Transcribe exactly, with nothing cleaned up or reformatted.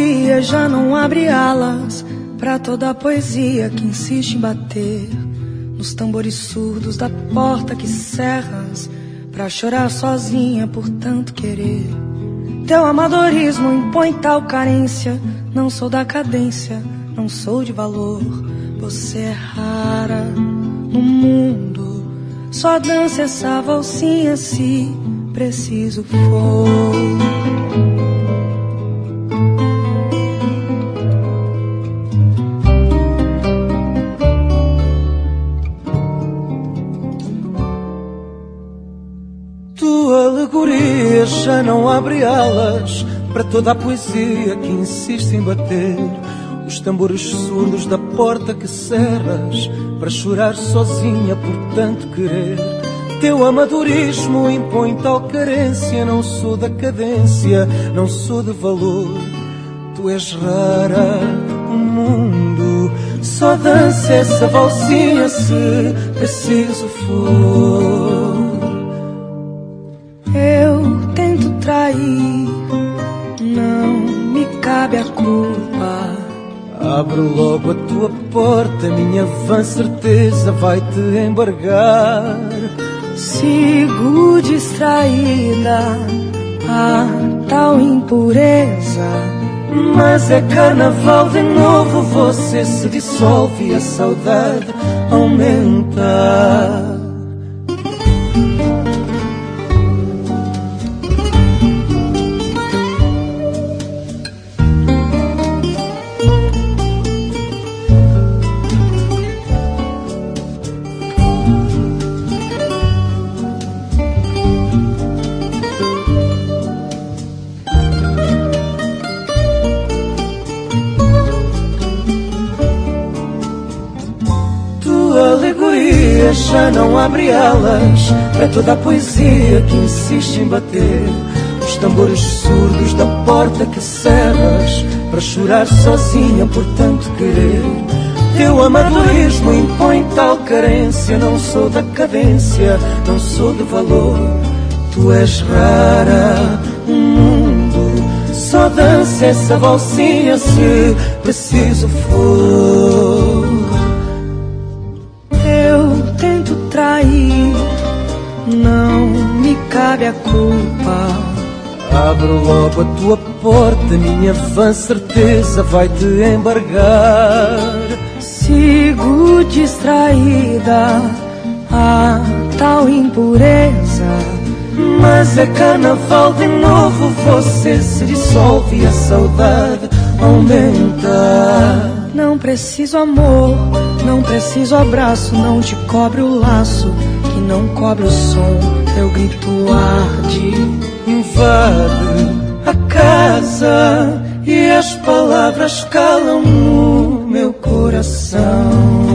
alegoria já não abre alas pra toda a poesia que insiste em bater nos tambores surdos da porta que cerras pra chorar sozinha por tanto querer. Teu amadorismo impõe tal carência. Não sou da cadência, não sou de valor. Você é rara no mundo. Só dança essa valsinha se preciso for. Tua alegoria já não abre alas para toda a poesia que insiste em bater os tambores surdos da porta que cerras para chorar sozinha por tanto querer. Teu amadorismo impõe tal carência. Não sou da cadência, não sou de valor. Tu és rara no mundo. Só dança essa valsinha se preciso for. Eu tento trair, não me cabe a culpa. Abro logo a tua porta, minha vã certeza vai te embargar. Sigo distraída, a tal impureza. Mas é carnaval de novo, você se dissolve e a saudade aumenta. Já não abre alas para toda a poesia que insiste em bater os tambores surdos da porta que cerras para chorar sozinha por tanto querer. Teu amadorismo impõe tal carência. Não sou da cadência, não sou de valor. Tu és rara no mundo. Só dança essa valsinha se preciso for. Trair, não me cabe a culpa. Abro logo a tua porta, minha vã certeza vai te embargar. Sigo distraída, a tal impureza. Mas é carnaval de novo, você se dissolve e a saudade aumenta. Não preciso amor, não preciso abraço. Não te cobre o laço, que não cobre o som. Teu grito arde, invade a casa e as palavras calam no meu coração.